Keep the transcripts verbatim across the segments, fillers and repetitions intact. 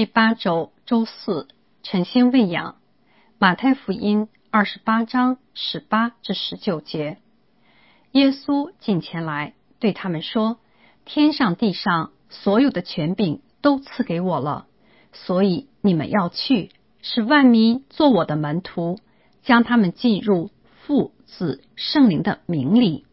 第八周周四，晨星喂养。马太福音二十八章十八至十九节。耶稣近前来对他们说，天上地上所有的权柄都赐给我了，所以你们要去，使万民做我的门徒，将他们进入父子圣灵的名里。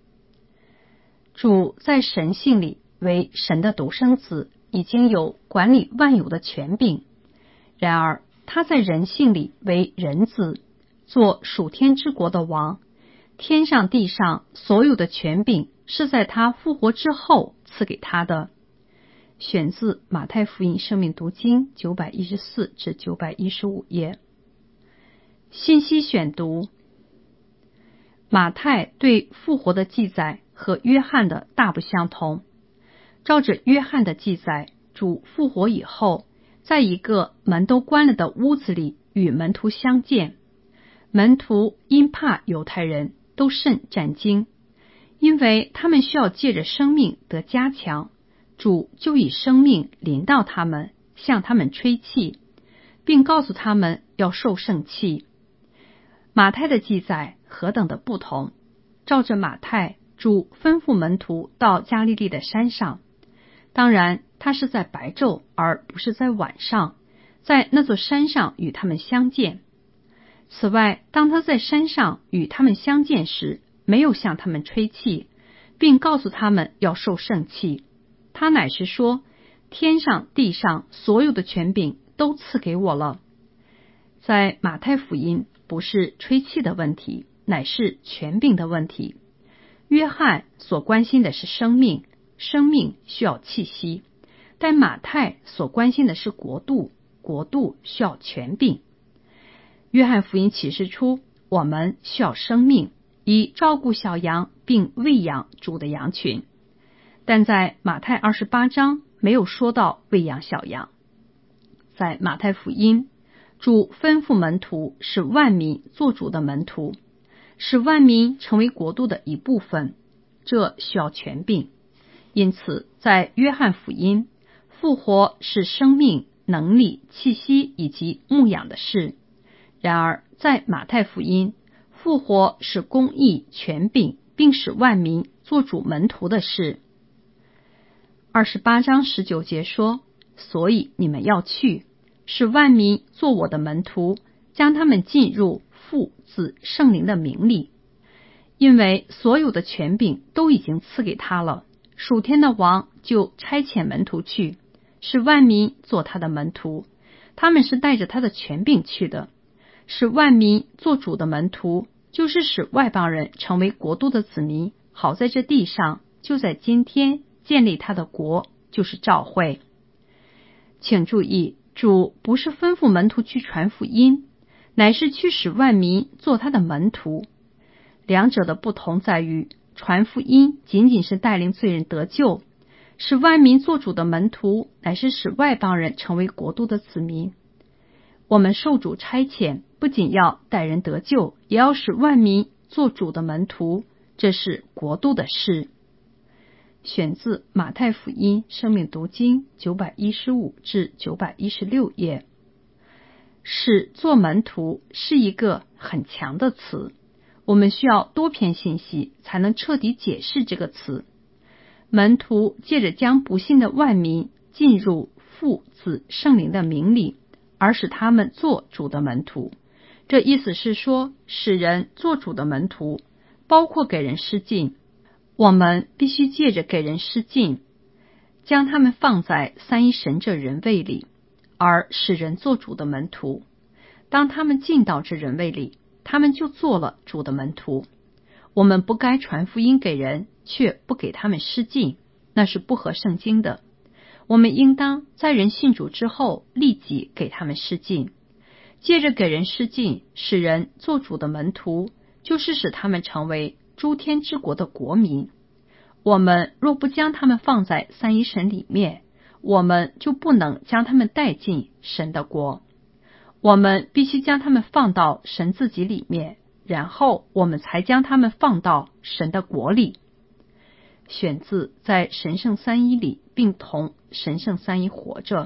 主在神性里为神的独生子，已经有管理万有的权柄，然而他在人性里为人子，做属天之国的王。天上地上所有的权柄是在他复活之后赐给他的。选自马太福音生命读经九百一十四至九百一十五页。信息选读。马太对复活的记载和约翰的大不相同。照着约翰的记载，主复活以后，在一个门都关了的屋子里与门徒相见。门徒因怕犹太人，都甚战惊，因为他们需要借着生命得加强，主就以生命临到他们，向他们吹气，并告诉他们要受圣气。马太的记载何等的不同。照着马太，主吩咐门徒到加利利的山上，当然他是在白昼，而不是在晚上，在那座山上与他们相见。此外，当他在山上与他们相见时，没有向他们吹气，并告诉他们要受圣气。他乃是说，天上地上所有的权柄都赐给我了。在马太福音，不是吹气的问题，乃是权柄的问题。约翰所关心的是生命，生命需要气息，但马太所关心的是国度，国度需要权柄。约翰福音启示出，我们需要生命，以照顾小羊并喂养主的羊群。但在马太二十八章没有说到喂养小羊。在马太福音，主吩咐门徒使万民做主的门徒，使万民成为国度的一部分，这需要权柄。因此在约翰福音，复活是生命、能力、气息以及牧养的事。然而在马太福音，复活是公义、权柄，并使万民做主门徒的事。二十八章十九节说，所以你们要去，使万民做我的门徒，将他们进入父子圣灵的名里。因为所有的权柄都已经赐给他了，属天的王就差遣门徒去，使万民做他的门徒。他们是带着他的权柄去的。使万民做主的门徒，就是使外邦人成为国度的子民，好在这地上，就在今天建立他的国，就是教会。请注意，主不是吩咐门徒去传福音，乃是去使万民做他的门徒。两者的不同在于，传福音仅仅是带领罪人得救，使万民做主的门徒，乃是使外邦人成为国度的子民。我们受主差遣，不仅要带人得救，也要使万民做主的门徒，这是国度的事。选自马太福音生命读经九百一十五至九百一十六页。使做门徒是一个很强的词，我们需要多篇信息才能彻底解释这个词。门徒借着将不信的万民进入父子圣灵的名里，而使他们做主的门徒。这意思是说，使人做主的门徒，包括给人施浸。我们必须借着给人施浸，将他们放在三一神这人位里，而使人做主的门徒。当他们进到这人位里，他们就做了主的门徒。我们不该传福音给人，却不给他们施浸，那是不合圣经的。我们应当在人信主之后，立即给他们施浸。借着给人施浸，使人做主的门徒，就是使他们成为诸天之国的国民。我们若不将他们放在三一神里面，我们就不能将他们带进神的国。我们必须将他们放到神自己里面，然后我们才将他们放到神的国里。选自在神圣三一里，并同神圣三一活着。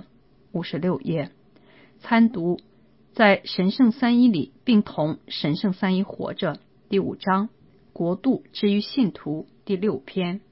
五十六页。参读在神圣三一里并同神圣三一活着第五章国度之于信徒第六篇。